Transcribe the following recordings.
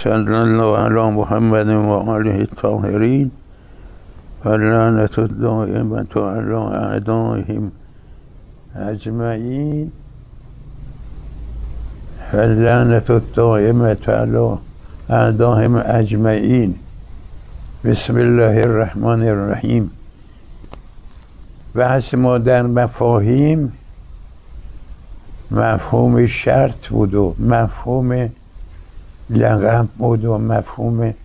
صلی الله علی محمد و آله الطاهرین و لعنت الدائمة علی اعدائهم اجمعین و لعنت الدائمة علی اعدائهم اجمعین. بسم الله الرحمن الرحیم. بحث ما در مفاهیم مفهوم شرط بود و مفهوم لقب بود و مفهوم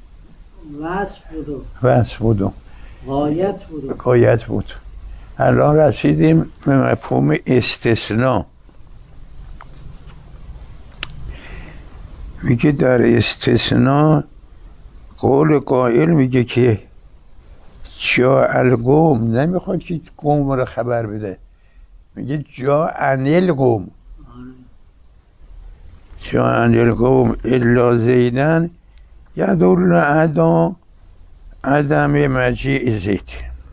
وصف بود و غایت بود. الان رسیدیم به مفهوم استثناء. میگه در استثناء قول قائل میگه که جا القوم، نمیخواد که قوم رو خبر بده، میگه جا انل قوم، جا انل قوم الا زیدن یدل عدا عدم مجیع زید.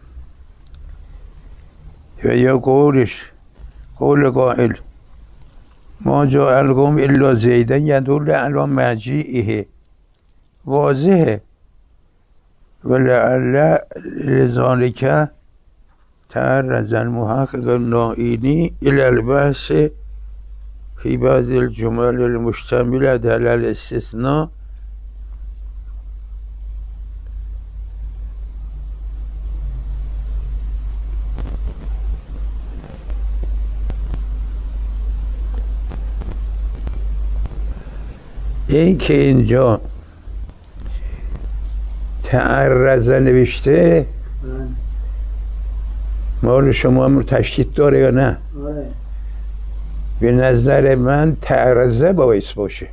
و یا قولش قول قائل ما جا القوم الا زیدن یدل علی مجیعه، واضحه. ولعل لذالک تعرض المحقق النائینی الى البحث فی بعض الجمل المشتمله علی الاستثناء این که اینجا تعرض نوشته مال شما هم تشدید داره یا نه؟ به نظر من تعرضه باعث باشه.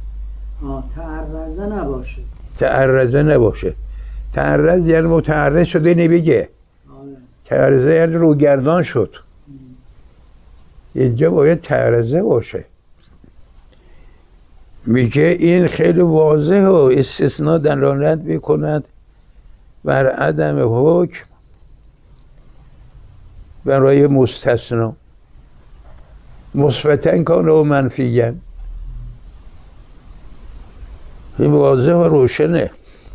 تعرضه نباشه. تعرض یعنی متعرض شده نمیگه. تعرضه یعنی روگردان شد. اینجا باید تعرضه باشه. میگه این خیلی واضح و استثناء دلالت میکند بر عدم حکم برای مستثنا، مثبتاً کانه و منفیاً. این واضح و روشنه.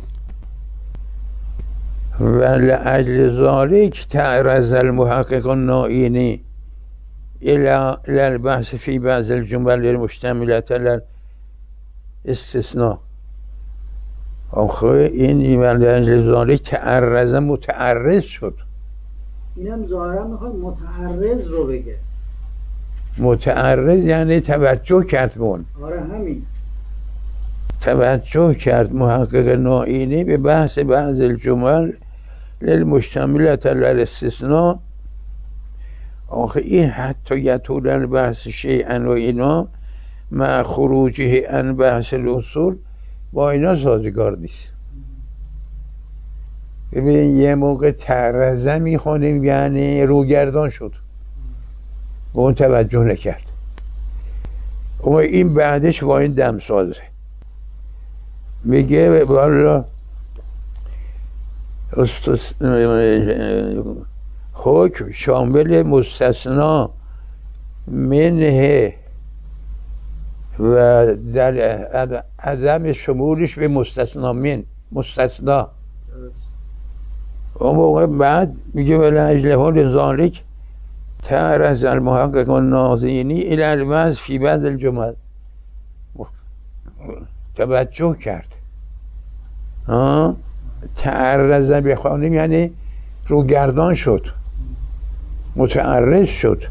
و لأجل ذلك تعرض المحقق النائینی الى البحث فی بعض الجمل المشتملة علی استثناء. آخه این لأجل ذلك تعرض متعرض شد. اینم ظاهرا میخواد متعرض رو بگه. متعرض یعنی توجه کرد به اون. آره همین. توجه کرد محقق نائینی به بحث بعض الجمل للمشتملة علی الاستثناء. آخه این حتی یطول البحث شیئا و اینا مع خروجه عن بحث الاصول با اینا سازگار نیست. ببین یه موقع تعرضه میخونیم یعنی روگردان شد، به اون توجه نکرد. اما این بعدش با این دم سازه. میگه والا حکم شامل مستثنا منه و در عدم شمولش به مستثنا من مستثنا. اون موقع بعد میگه ولعجله لذالک تعرض المحقق النائینی الی البحث فی بعض الجمل. توجه کرد. تعرض بخوانیم یعنی روگردان شد، متعرض شد.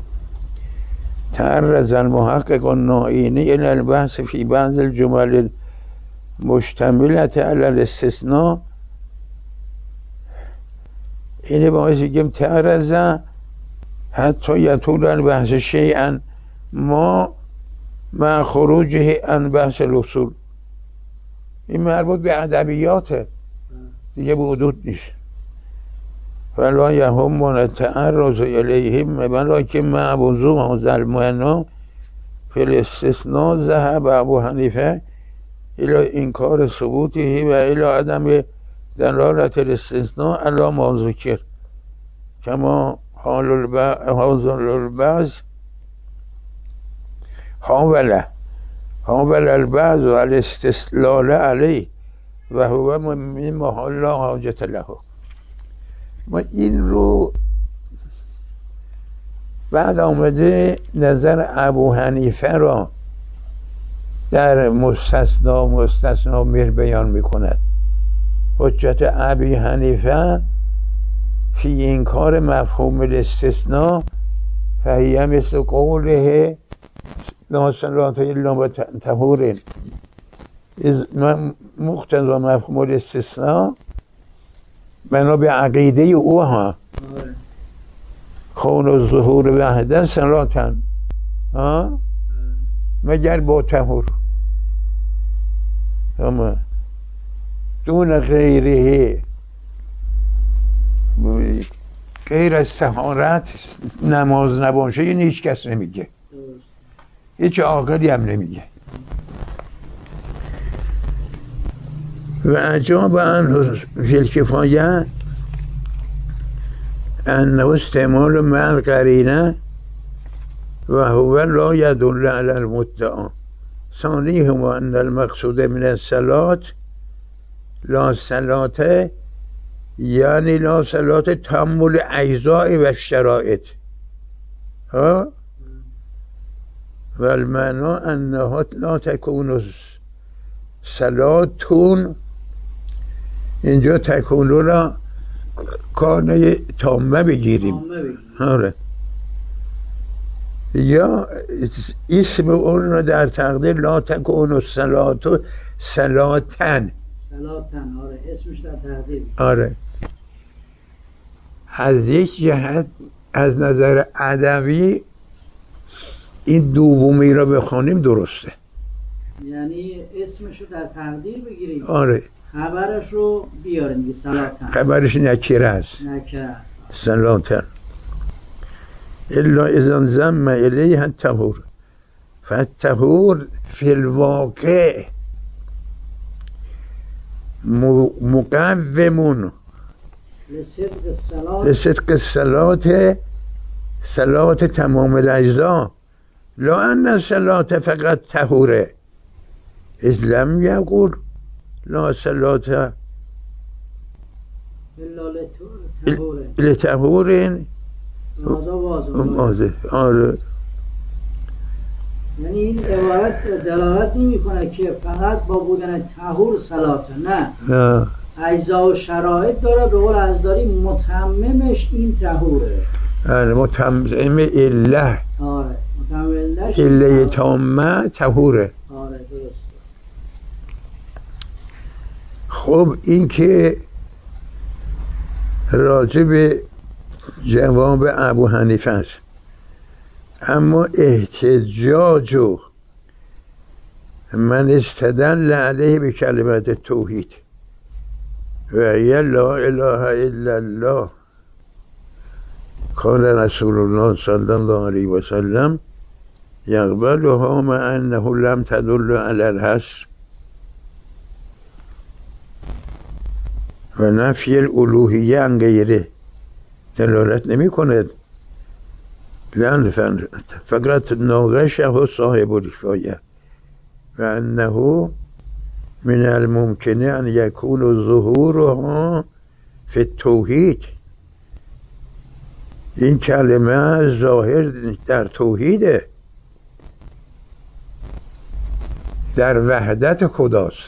تعرض المحقق النائینی الی البحث فی بعض الجمل المشتملة علی الاستثناء. اینه باعث بگیم تعرض حتی یطول البحث شیئا ما مع خروجه عن بحث الاصول. این مربوط به ادبیاته دیگه، به حدود نیست. فلا یهم التعرض الیهم ولکن مع وضوح هذا المعنى فی الاستثناء ذهب ابو حنیفه الى انکار ثبوته و الى عدم دلالت الاستثناء علی ما ذکر کما حاضر البعض حاوله حاول البعض و الاستسلال علیه و هو من محال لا حاجت له. ما این رو بعد آمده نظر ابو حنیفه را در مستثنا میر بیان میکند. حجت ابی حنیفه فی انکار مفهوم الاستثناء فهیه مثل قوله لا صلاة الا بطهور مقتضا مفهوم الاستثناء بنا به عقیده او ها کون الظهور وحده صلاتن مگر با طهور اما دون غیره غیر از طهارت نماز نباشه این هیچ کس نمیگه، هیچ عاقلی هم نمیگه. و اجاب عنه فی الکفایه انه استعمال مع القرینه و هو لا يدل على المدعا. ثانیهم ان المقصود من الصلاة لا صلاة یعنی لا صلاة تم الاجزاء و الشرائط ها و المعنى انها لا تكون صلاتون، اینجا تکون را کانه تامه بگیریم آره، یا اسم اون را در تقدیر لا تکون الصلاة صلاتن آره اسمش در تقدیر آره. از یک جهت از نظر ادبی این دومی را بخوانیم درسته، یعنی اسمش رو در تقدیر بگیریم آره، خبرش رو بیاریم که صلاتن، خبرش نکره است صلاتن الا اذا زم الیه الطهور فالطهور فی الواقع مقوم لصدق الصلاة صلاة تمام الاجزاء لا ان الصلاة فقط طهوره اذ لم یقول لا صلاة لطهور آره. یعنی این عبارت دلالت نمی کنه که فقط با بودن طهور صلاته، نه اجزا و شرایط داره، به قول ازداری متممش این طهوره آره، متمم اله آره، متمم الهش اله تامه طهوره آره درست. خب این که راجع به جواب ابو حنیفه است. اما احتجاج من استدل علیه به کلمت توحید و هی لا اله الا الله قال رسول الله صلی الله علیه و سلم یقبلها مع انه لم تدل علی الحصر و نفی الالوهیه عن غیره دلالت نمی کند، لأن فقط ناقشه صاحب الکفایه و انه من الممکن ان یکون ظهورها فی التوحید. این کلمه ظاهر در توحیده، در وحدت خداست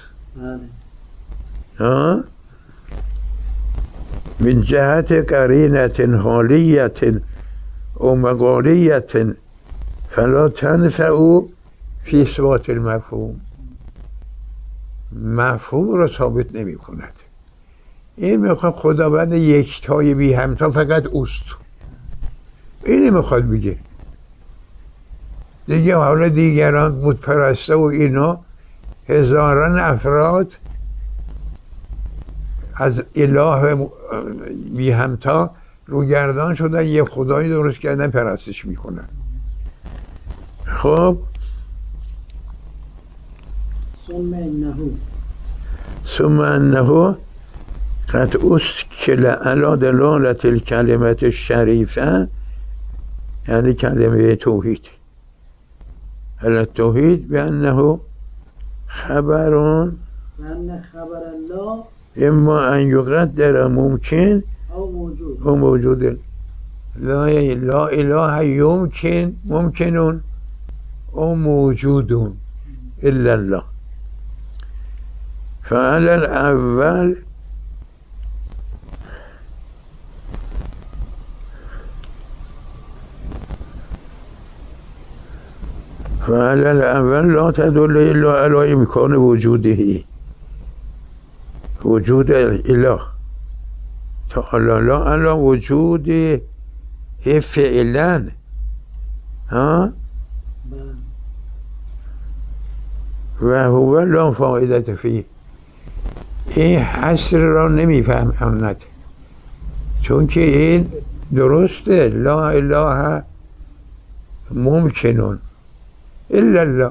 من جهت قرینت حالیت و مقالیت فلا تنفع فی اثبات المفهوم. مفهوم را ثابت نمی کند. این میخواد خداوند یکتای بی همتا فقط اوست، اینی میخواد بگه دیگه. حالا دیگران بت پرسته و اینا هزاران افراد از اله بی همتا روگردان شدن، یه خدایی درست کردن پرستش میکنن. خب ثم انه قد اسکل علی دلالت الکلمت الشریفه، یعنی کلمه توحید على التوحید بأنه خبر بأن خبر الله اما ان یقدر ممکن او موجود لا اله یمکن ممکنون او موجودون الا الله فعلى الاول لا تدل الا على امکان وجوده وجود الاله تعالی لا على وجوده فعلا ها و هو لا فایده فیه این حصر را نمیفهمند چون که این درسته لا اله ممکنون الا الله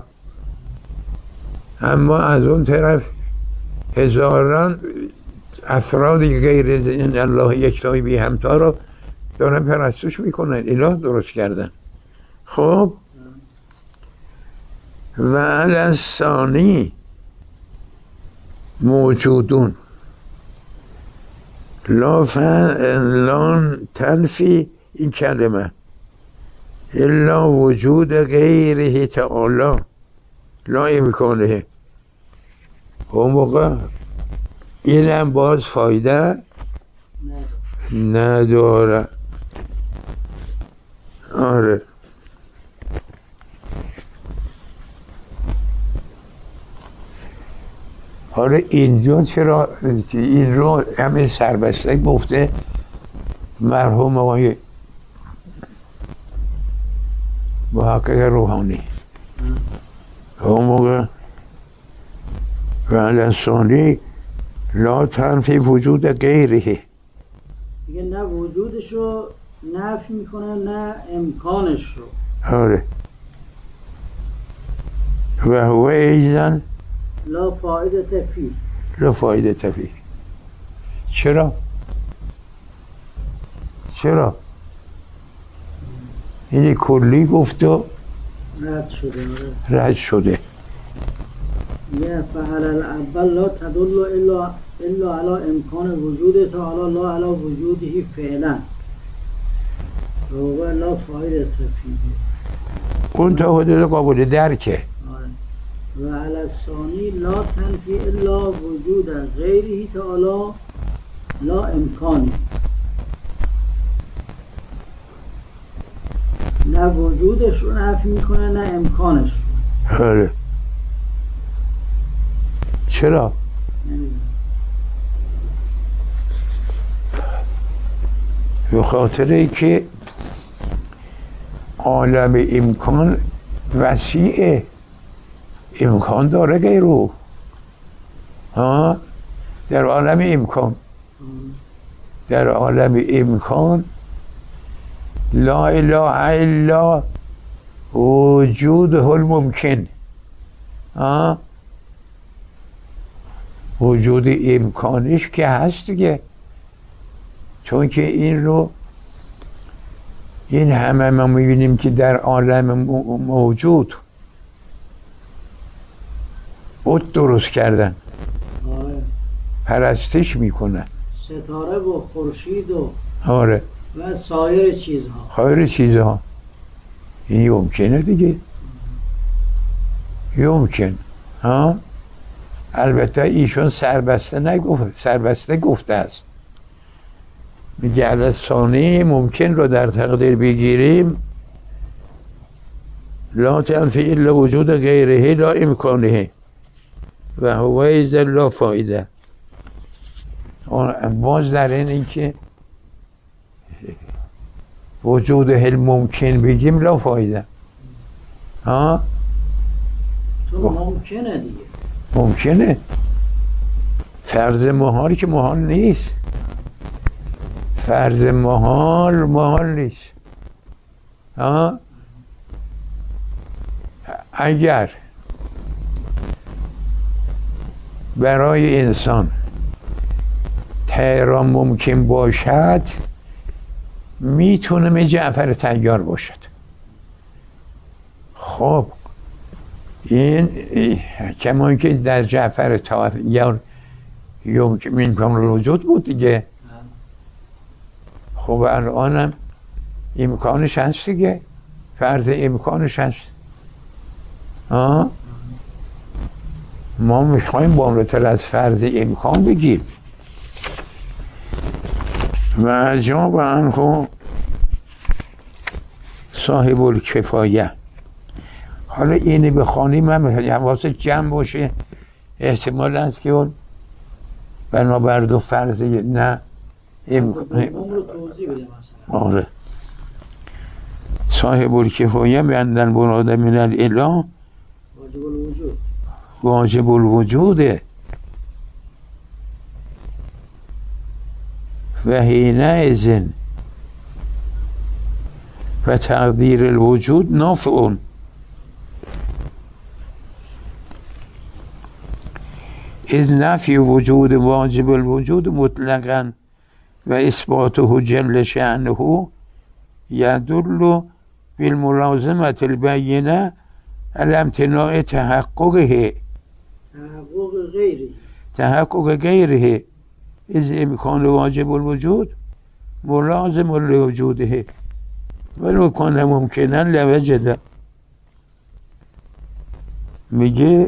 اما از اون طرف هزاران افراد غیر این الله یکتایی بی همتا رو دارن پرستش میکنن اله درست کردن خب و الثانی موجودون لا تنفی این کلمه الا وجود غیره تعالی لا امکانه اون موقع اینم باز فایده نداره آره حالا اینجا چرا این رو همین سربسته گفته مرحوم آقای محقق روحانی اون موقع و الثانی لا تنفی وجود غیره دیگه نه وجودش رو نفی میکنه نه امکانش رو آره و هو ایزن لا فایده تفیه لا فایده تفیه چرا اینی کلی گفت و رد شده یه فعل الاول لا تدل الا على امکان وجود تعالی لا على وجوده فعلا و لا فایده تفیه اون تا حدود قابل درکه و علی الثانی لا تنفی الا وجود غیره تعالی لا امکانی نه وجودش رو نفی میکنه نه امکانش رو آره چرا؟ به خاطر ای که عالم امکان وسیعه امکان داره غیره ها در عالم امکان لا اله الا وجوده الممکن ها وجود امکانش که هست دیگه چون که این همه ما میبینیم که در عالم موجود بت درست کردن پرستش میکنن ستاره و خورشید و آره و سایر چیزها این ممکنه دیگه ممکن ها البته ایشون سربسته گفته است میگه الثانی ممکن رو در تقدیر بگیریم لا تنفی الا وجود غیره لا امکانه و هو ایز لا فایده باز در این که وجود هل ممکن بگیم لا فایده ها چون ممکنه دیگه ممکنه فرض محالی که محال نیست فرض محال نیست ها اگر برای انسان تهران ممکن باشد میتونه جعفر طیار باشد خب این کمان که در جعفر طاهر یا امکان الوجود بود دیگه. خب الانم امکانش هست دیگه، فرض امکانش هست. ما میخوایم بالاتر از فرض امکان بگیم. و اجاب عنه صاحب الکفایه. حالا اینی بخوانیم من حواست جمع باشه، احتمال است که اون بنابر دو فرض نه آره. صاحب الکفایه بیندن مراد من الاله واجب الوجوده و حینئذ و تقدیر الوجود نافعون. از نفی وجود واجب الوجود مطلقا و اثباته جل شأنه یدل بالملازمة البینه على امتناع تحقق غیره از امکان واجب الوجود ملازم لوجوده ولو کان ممکنا لوجد. میگه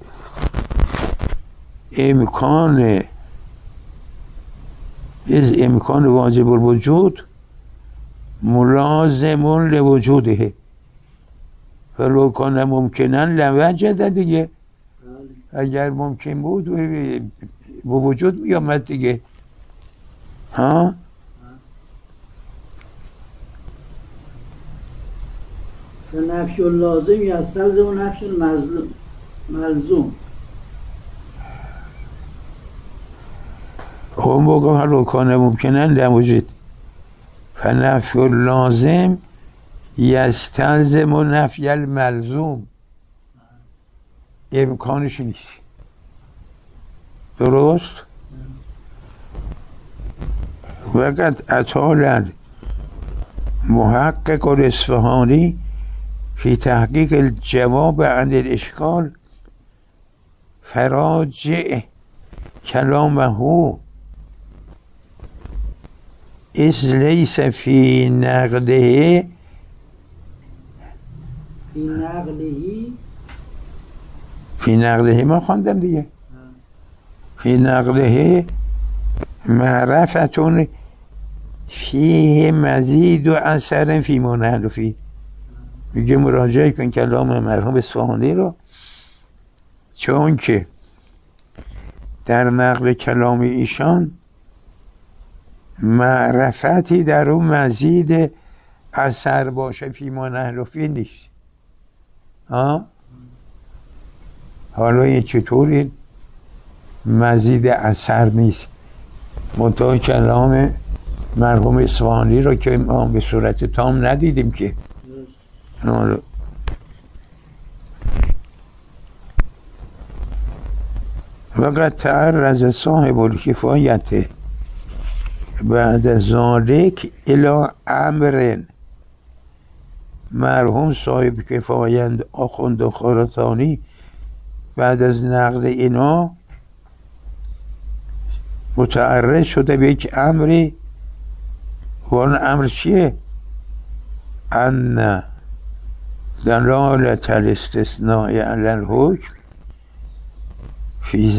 امکان واجب الوجود ملازم لوجوده ولو کان ممکنا لوجد دیگه. اگر ممکن بود به وجود میامد دیگه. نفی اللازم یستلزم نفی ملزوم. اون موقع ولو کان ممکنا لوجد فنفی اللازم یستلزم نفی الملزوم. امکانش نیست. درست؟ وقت اطال محقق الاصفهانی فی تحقیق الجواب عن الاشکال فراجع کلامه از لیس فی نقله ما خواندم دیگه. فی نقله معرفتون فیه مزید و اثر فی منحل فی. میگه مراجعه کن کلام مرحوم اصفهانی رو، چون که در نقل کلام ایشان معرفتی در اون مزید اثر باشه فی منحل فی نیست. حالا این چطوری مزید اثر نیست؟ منتها کلام مرحوم اصفهانی رو که ما به صورت تام ندیدیم که. وقد تعرض صاحب الکفایت بعد ذلك الى امر. مرحوم صاحب کفایت آخوند خراسانی بعد از نقل اینا متعرض شده به یک امری. و اون امر چیه؟ ان دلالت الاستثناء علی الحکم فی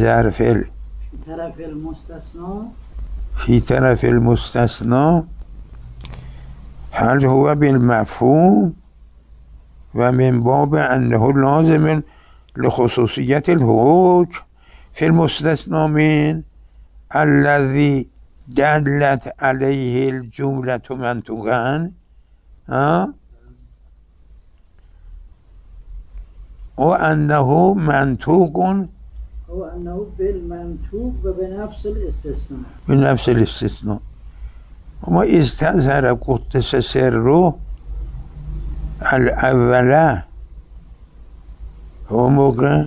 طرف المستثنى هل هو بالمفهوم و من باب انه لازم لخصوصیت الحکم فی المستثنى من الذي دلت علیه الجملة منطوقا و انه منطوق و انه بالمنطوق و به نفس الاستثناء اما استظهر قدس سره الاوله اون موقع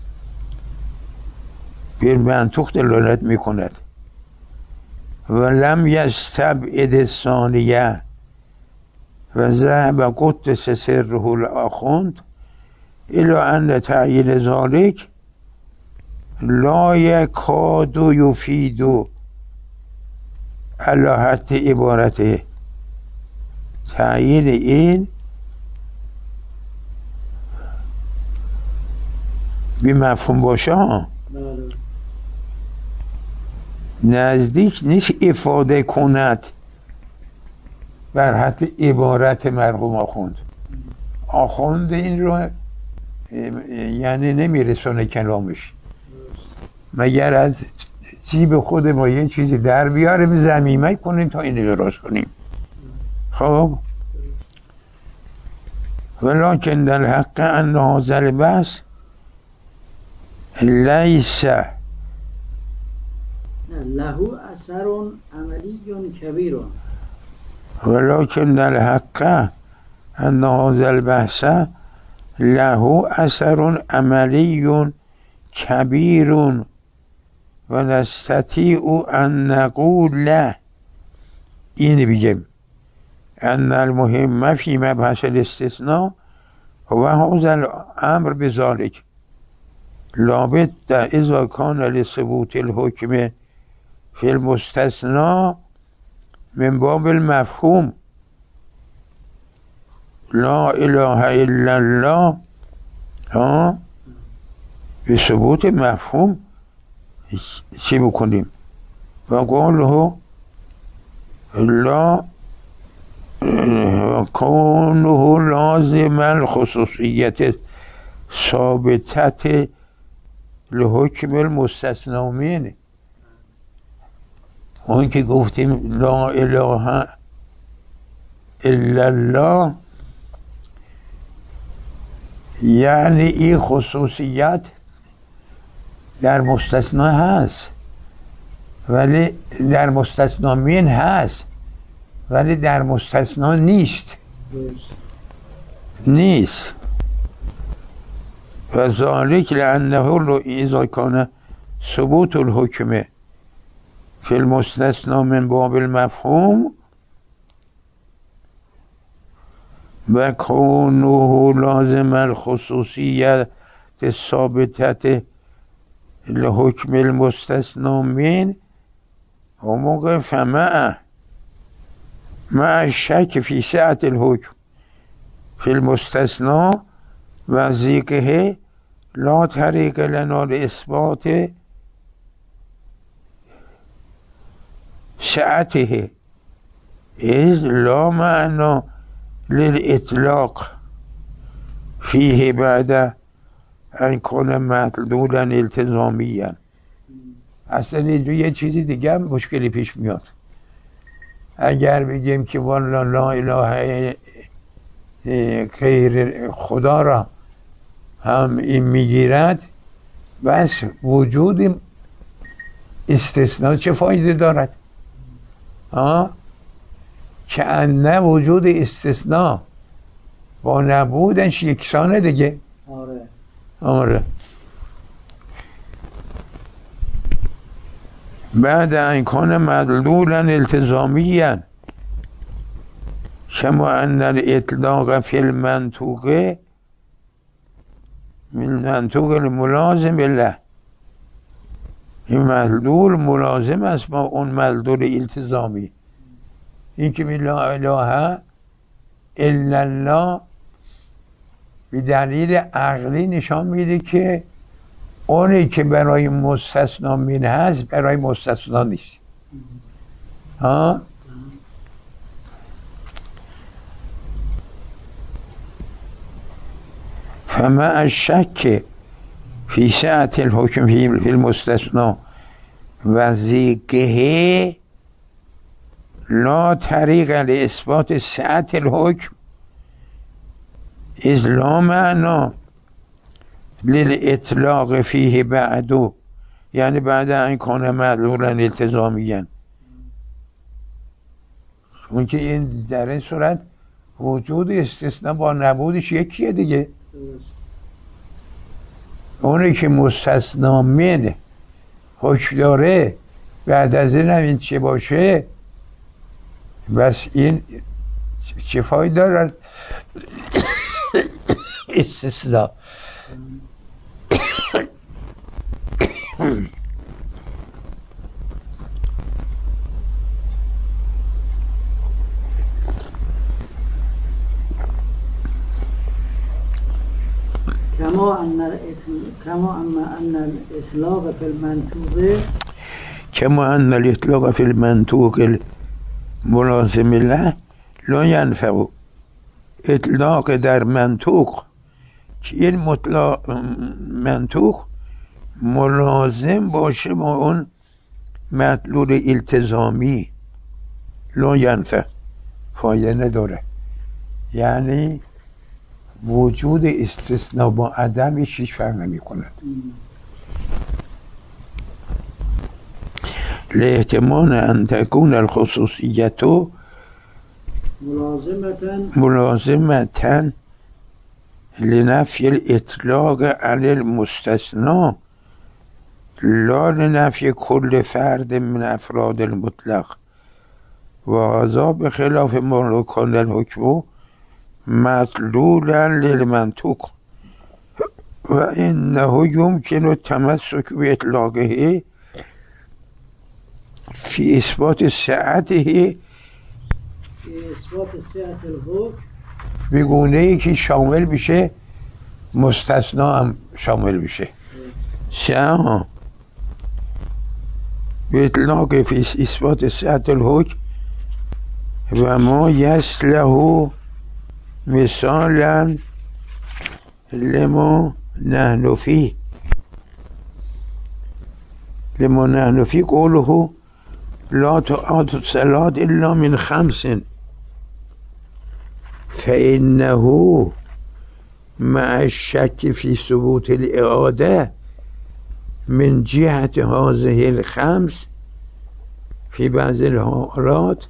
بالمنطوق دلالت میکند و لم یستبعد الثانیه و ذهب قدس سره الاخوند الا ان تعیین ذالک لا یکاد یفید علی حد عبارته. تعیین این بی مفهوم باشه ها، نزدیک نیست افاده کند بر حد عبارت مرحوم آخوند این رو یعنی نمیرسونه کلامش، مگر از جیب خود ما یه چیزی در بیاریم ضمیمه کنیم تا اینو درست کنیم. خب ولکن در حق ان هذا البحث لیس له اثر عملی کبیر، ولکن در حق ان هذا البحث له اثر عملی کبیر و نستطیع ان نقول این بگیم ان المهم فی مبحث الاستثناء هو هذا الامر بذلك لابد اذا كان لثبوت الحكم في المستثنى من باب المفهوم لا اله الا الله به ثبوت مفهوم چی بکنیم؟ و قوله لا کونه لازم الخصوصیت ثابتت لحکم المستثنی منه. اون که گفتیم لا اله الا الله یعنی این خصوصیت در مستثنا هست ولی در مستثنا من هست ولی در مستثنا نیست و ذالک لانه اذا کان ثبوت الحکم فی المستثنا من باب المفهوم و کونه لازم الخصوصیت ثابتت لحکم المستثنا من و موقع فمع الشک فی سعة الحکم فی المستثنا و ضیقه لا طریق لنا لاثبات سعته اذ لا معنی للاطلاق فیه بعد ان کان مدلولا التزامیا. اصلا اینجا یه چیزی دیگه هم مشکلی پیش میاد. اگر بگیم که والا لا اله غیر خدا را هم این میگیرد، بس وجود استثناء چه فایده دارد؟ که ان وجود استثناء با نبودش یکسانه دیگه. آره. بعد ان کان مدلولا التزامیا کما ان الاطلاق فی المنطوق من منطوق الملازم له، این مدلول ملازم است با اون مدلول التزامی. این که لا اله الا الله به دلیل عقلی نشان میده که اونی که برای مستثنا من هست برای مستثنا نیست. فما الشک فی سعة الحکم فی المستثنا و ضیقه لا طریق لاثبات سعة الحکم اذ لا معنی للاطلاق فیه بعدو، یعنی بعد ان کان مدلولا التزامیا. اون که این در این صورت وجود استثناء با نبودش یکیه دیگه. اونی که مستثنا من حکم داره بعد از این هم این چه باشه، بس این چه فایده دارد؟ استثناء. كما أن الإطلاق في المنطوق كما أن الإطلاق في المنطوق الملازم له لا ينفع. اطلاق در منطوق که این منطوق ملازم باشه با اون مدلول التزامی لا ينفع، فایده نداره. یعنی وجود استثناء با عدمش هیچ فرق نمی کند. لاحتمال ان تكون الخصوصیت ملازمة لنفی الاطلاق علی المستثنى لا لنفی كل فرد من افراد المطلق و هذا بخلاف ما لو كان الحكم مدلولا للمنطوق و انه يمكن التمسك باطلاقه في اثبات سعته بگونه ای که شامل بشه مستثنا هم شامل بشه. سعه باطلاق في اثبات سعة الحكم و ما يصلح مثالا لما نحن فيه قوله لا تؤتوا الصلاة إلا من 5 فإنه مع الشك في ثبوت الإعادة من جهة هذه ال5 في بعض الحالات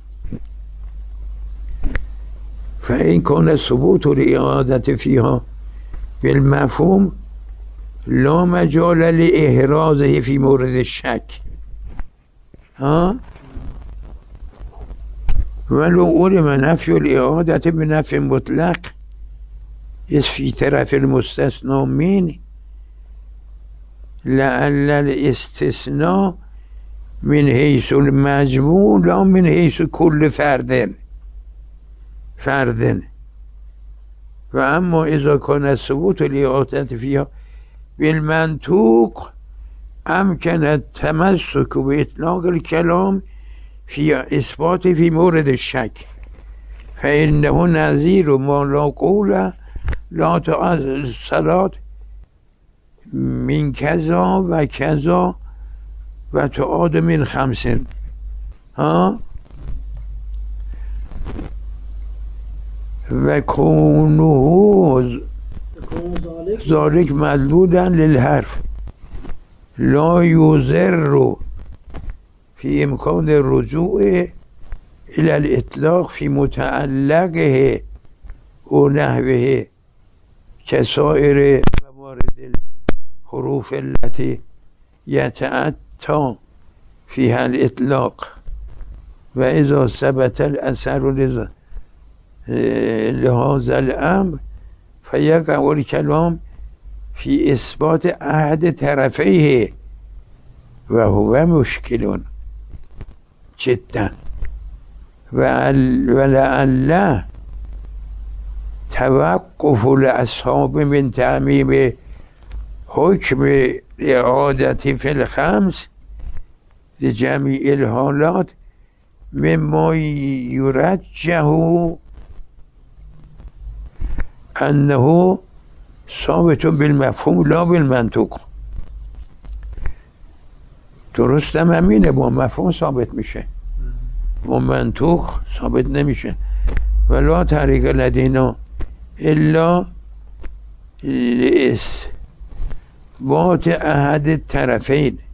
فإن كان ثبوت الإعادة فيها بالمفهوم لا مجال لإحرازه في مورد الشك ولو علم نفي الإعادة بنفي مطلق إذ في طرف المستثنى منه لعل الاستثناء من حيث المجموع لا من حيث كل فرد و اما اذا كان ثبوت الإعادة فيها بالمنطوق امكن التمسك بإطلاق الكلام في اثبات في مورد الشك فإنه نظير ما لا قول لا تعد الصلاة من كذا و كذا و تعاد من 5 و كونه ذلك مدلولا للحرف لا يضر في امكان الرجوع الى الاطلاق في متعلقه و نحوه كسائر موارد الحروف التي يتأتى فيها الاطلاق و اذا ثبت الاثر لهذا الامر فيقع الكلام في اثبات احد طرفيه وهو مشكل جدا ولعل توقف الاصحاب من تعميم حكم الإعادة في ال5 لجميع الحالات مما يرجح انه ثابت بالمفهوم لا بالمنطوق. درست هم همینه، با مفهوم ثابت میشه، با منطوق ثابت نمیشه. ولا طریق لدینا الا لاثبات احد الطرفین